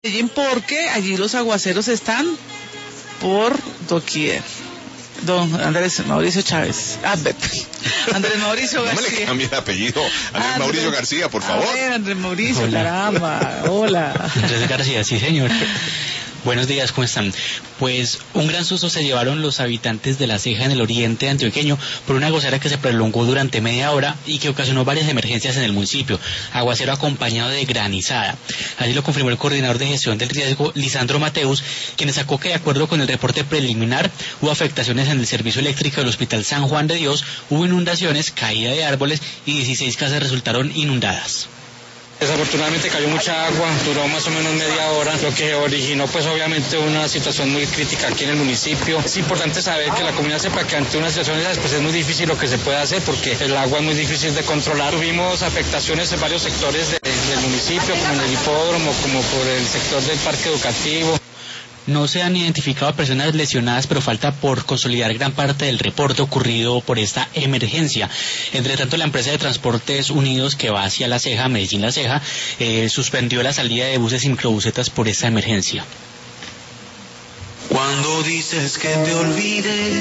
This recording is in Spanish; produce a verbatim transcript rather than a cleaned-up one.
Porque allí los aguaceros están por doquier. Don Andrés Mauricio Chávez. Ah, Andrés Mauricio García. No me le cambie de apellido. Andrés Andrés, Mauricio García, por favor. A ver, Andrés Mauricio, Hola. caramba. Hola. Andrés García, sí señor. Buenos días, ¿cómo están? Pues un gran susto se llevaron los habitantes de La Ceja en el oriente antioqueño por una aguacera que se prolongó durante media hora y que ocasionó varias emergencias en el municipio. Aguacero acompañado de granizada. Así lo confirmó el coordinador de gestión del riesgo, Lisandro Mateus, quien destacó que de acuerdo con el reporte preliminar hubo afectaciones en el servicio eléctrico del Hospital San Juan de Dios, hubo inundaciones, caída de árboles y dieciséis casas resultaron inundadas. Desafortunadamente cayó mucha agua, duró más o menos media hora, lo que originó pues obviamente una situación muy crítica aquí en el municipio. Es importante saber que la comunidad sepa que ante una situación de esas pues es muy difícil lo que se puede hacer porque el agua es muy difícil de controlar. Tuvimos afectaciones en varios sectores de, del municipio, como en el hipódromo, como por el sector del parque educativo. No se han identificado personas lesionadas, pero falta por consolidar gran parte del reporte ocurrido por esta emergencia. Entre tanto, la empresa de Transportes Unidos, que va hacia La Ceja, Medellín-La Ceja, eh, suspendió la salida de buses y microbusetas por esta emergencia. Cuando dices que te olvides